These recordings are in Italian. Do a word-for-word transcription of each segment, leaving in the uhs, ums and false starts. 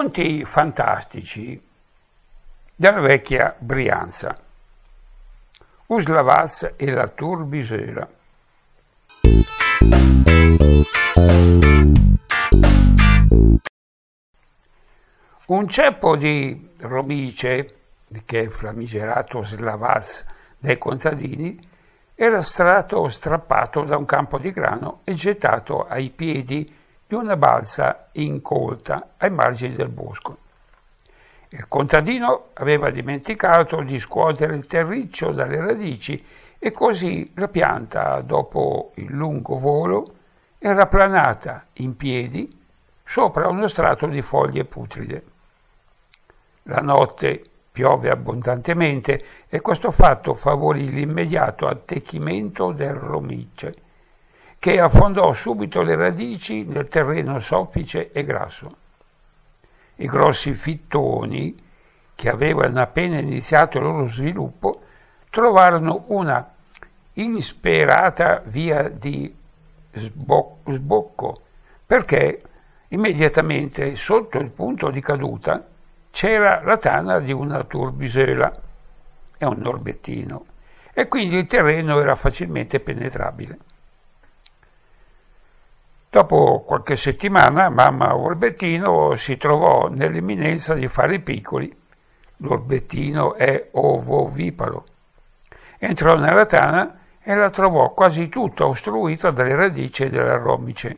Racconti fantastici della vecchia Brianza. Uslavas e la Turbisera. Un ceppo di romice, che è il famigerato Uslavas dai contadini, era stato strappato da un campo di grano e gettato ai piedi di una balsa incolta ai margini del bosco. Il contadino aveva dimenticato di scuotere il terriccio dalle radici e così la pianta, dopo il lungo volo, era planata in piedi sopra uno strato di foglie putride. La notte piove abbondantemente e questo fatto favorì l'immediato attecchimento del romice, che affondò subito le radici nel terreno soffice e grasso. I grossi fittoni, che avevano appena iniziato il loro sviluppo, trovarono una insperata via di sbocco, perché immediatamente sotto il punto di caduta c'era la tana di una turbisera e un orbettino, e quindi il terreno era facilmente penetrabile. Dopo qualche settimana mamma Orbettino si trovò nell'imminenza di fare i piccoli. L'orbettino è ovoviparo. Entrò nella tana e la trovò quasi tutta ostruita dalle radici della romice.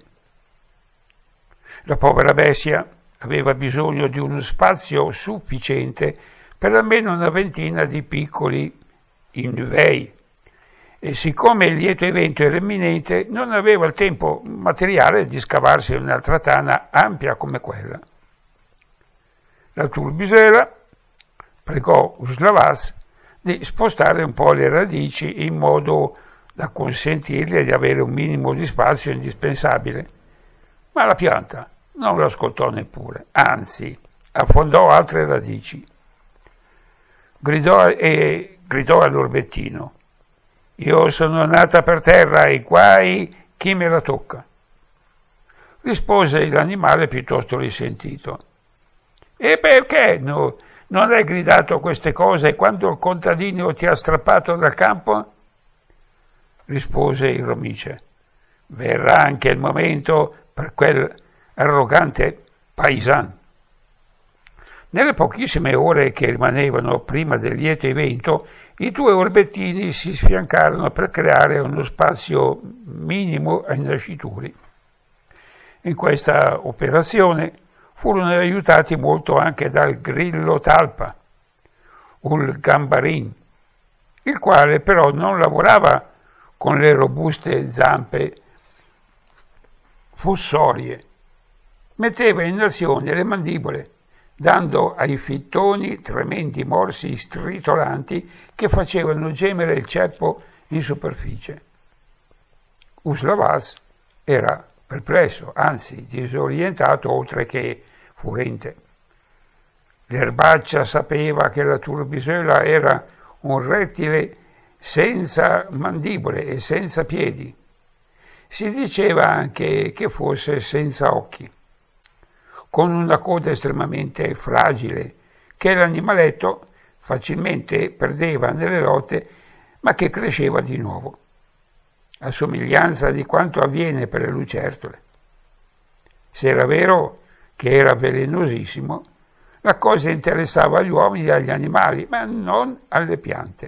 La povera bestia aveva bisogno di uno spazio sufficiente per almeno una ventina di piccoli invei, e siccome il lieto evento era imminente non aveva il tempo materiale di scavarsi un'altra tana ampia come quella. La turbisera pregò Uslavas di spostare un po' le radici in modo da consentirgli di avere un minimo di spazio indispensabile, ma la pianta non lo ascoltò neppure, anzi affondò altre radici. Gridò, e, gridò all'orbettino: «Io sono nata per terra e guai chi me la tocca». Rispose l'animale piuttosto risentito: «E perché no, non hai gridato queste cose quando il contadino ti ha strappato dal campo?» Rispose il romice: «Verrà anche il momento per quel arrogante paisan». Nelle pochissime ore che rimanevano prima del lieto evento, i due orbettini si sfiancarono per creare uno spazio minimo ai nascituri. In questa operazione furono aiutati molto anche dal grillo talpa, il gambarin, il quale però non lavorava con le robuste zampe fossorie, metteva in azione le mandibole, dando ai fittoni tremendi morsi stritolanti che facevano gemere il ceppo in superficie. Uslavas era perplesso, anzi disorientato oltre che furente. L'erbaccia sapeva che la turbisera era un rettile senza mandibole e senza piedi. Si diceva anche che fosse senza occhi, con una coda estremamente fragile, che l'animaletto facilmente perdeva nelle lotte, ma che cresceva di nuovo, a somiglianza di quanto avviene per le lucertole. Se era vero che era velenosissimo, la cosa interessava agli uomini e agli animali, ma non alle piante.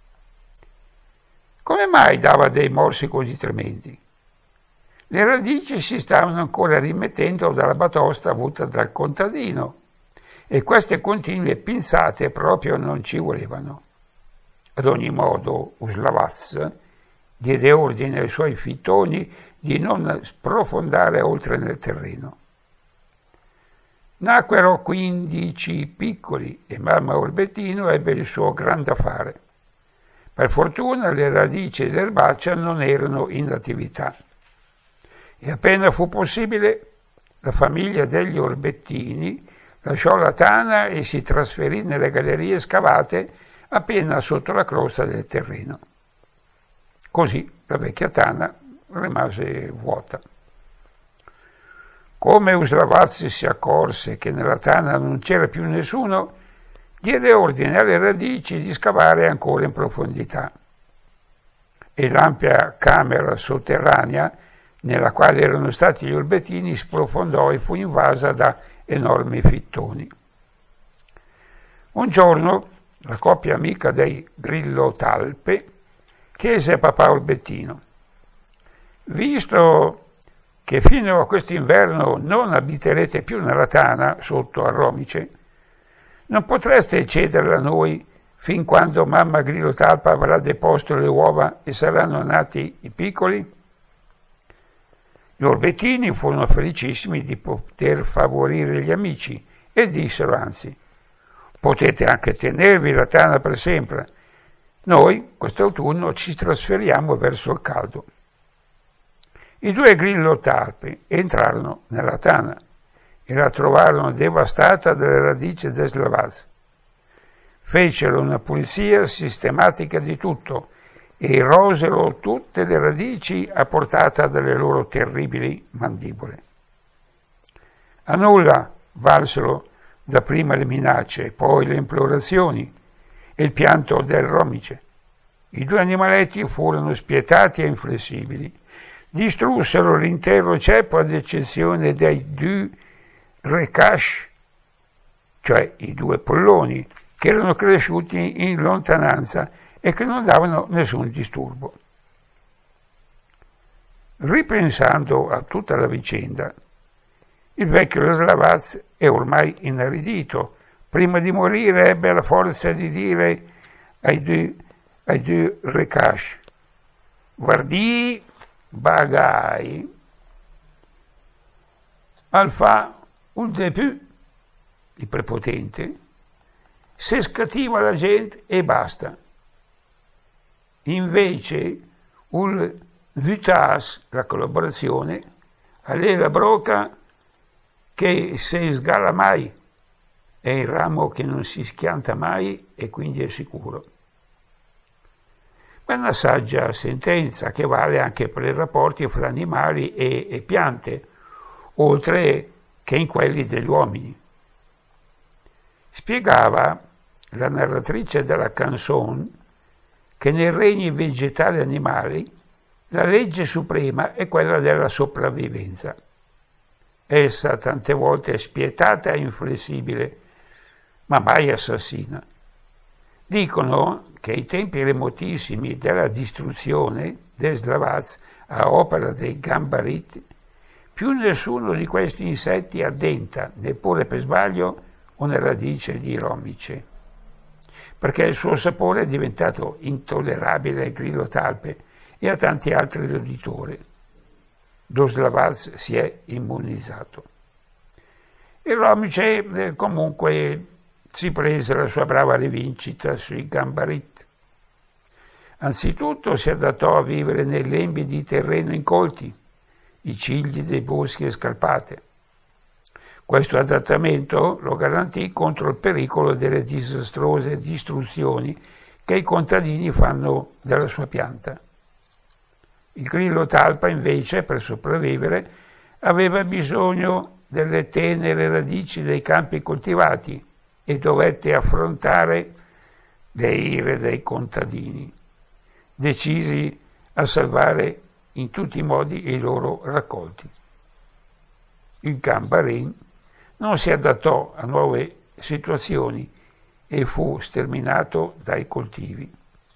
Come mai dava dei morsi così tremendi? Le radici si stavano ancora rimettendo dalla batosta avuta dal contadino e queste continue pinzate proprio non ci volevano. Ad ogni modo Uslavas diede ordine ai suoi fittoni di non sprofondare oltre nel terreno. Nacquero quindici piccoli e mamma Orbettino ebbe il suo gran da fare. Per fortuna le radici dell'erbaccia non erano in attività. E appena fu possibile, la famiglia degli Orbettini lasciò la tana e si trasferì nelle gallerie scavate appena sotto la crosta del terreno. Così la vecchia tana rimase vuota. Come Uslavazzi si accorse che nella tana non c'era più nessuno, diede ordine alle radici di scavare ancora in profondità. E l'ampia camera sotterranea nella quale erano stati gli orbettini sprofondò e fu invasa da enormi fittoni. Un giorno la coppia amica dei Grillo-Talpe chiese a papà Orbettino: visto che fino a quest'inverno non abiterete più nella tana sotto a Romice, non potreste cederla a noi fin quando mamma Grillo-Talpa avrà deposto le uova e saranno nati i piccoli? Gli Orbettini furono felicissimi di poter favorire gli amici e dissero anzi: potete anche tenervi la tana per sempre. Noi, quest'autunno, ci trasferiamo verso il caldo. I due Grillo-Talpe entrarono nella tana e la trovarono devastata dalle radici del Slavaz. Fecero una pulizia sistematica di tutto e rosero tutte le radici a portata delle loro terribili mandibole. A nulla valsero dapprima le minacce, poi le implorazioni e il pianto del Romice. I due animaletti furono spietati e inflessibili. Distrussero l'intero ceppo ad eccezione dei due Rekash, cioè i due polloni, che erano cresciuti in lontananza e che non davano nessun disturbo. Ripensando a tutta la vicenda, il vecchio Slavaz è ormai inaridito. Prima di morire ebbe la forza di dire ai due, ai due Rekash: guardi, bagai, alfa un début, il prepotente, se scativa la gente e basta. Invece un vitas, la collaborazione, alle la broca che se sgala mai, è il ramo che non si schianta mai e quindi è sicuro. Ma è una saggia sentenza che vale anche per i rapporti fra animali e, e piante, oltre che in quelli degli uomini. Spiegava la narratrice della canzone che nei regni vegetali e animali la legge suprema è quella della sopravvivenza. Essa tante volte è spietata e inflessibile, ma mai assassina. Dicono che ai tempi remotissimi della distruzione del Slavaz a opera dei Gambarit, più nessuno di questi insetti addenta, neppure per sbaglio, una radice di Romice, perché il suo sapore è diventato intollerabile ai Grillo-Talpe e a tanti altri roditori. Lo Slavaz si è immunizzato. Il Romice eh, comunque si prese la sua brava rivincita sui Gambarit. Anzitutto si adattò a vivere nei lembi di terreno incolti, i cigli dei boschi e scarpate. Questo adattamento lo garantì contro il pericolo delle disastrose distruzioni che i contadini fanno della sua pianta. Il Grillo-Talpa invece, per sopravvivere, aveva bisogno delle tenere radici dei campi coltivati e dovette affrontare le ire dei contadini, decisi a salvare in tutti i modi i loro raccolti. Il Gambarin non si adattò a nuove situazioni e fu sterminato dai coltivi.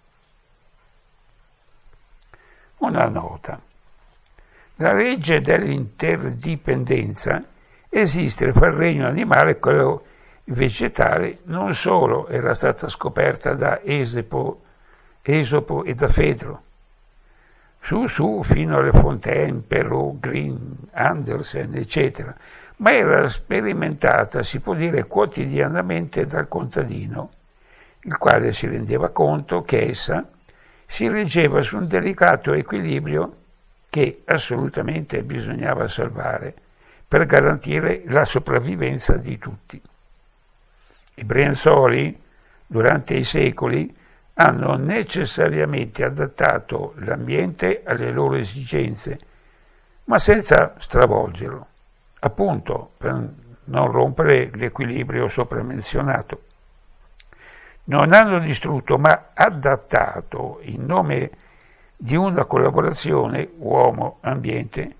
Una nota. La legge dell'interdipendenza esiste fra il regno animale e quello vegetale, non solo era stata scoperta da Esopo, Esopo e da Fedro, su su fino alle Fontaine, Perrault, Green, Andersen, eccetera, ma era sperimentata, si può dire, quotidianamente dal contadino, il quale si rendeva conto che essa si reggeva su un delicato equilibrio che assolutamente bisognava salvare per garantire la sopravvivenza di tutti. I Brianzoli, durante i secoli, hanno necessariamente adattato l'ambiente alle loro esigenze, ma senza stravolgerlo. appunto per non rompere l'equilibrio sopramenzionato. Non hanno distrutto ma adattato in nome di una collaborazione uomo-ambiente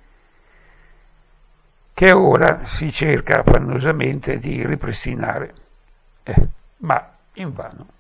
che ora si cerca affannosamente di ripristinare, eh, ma invano.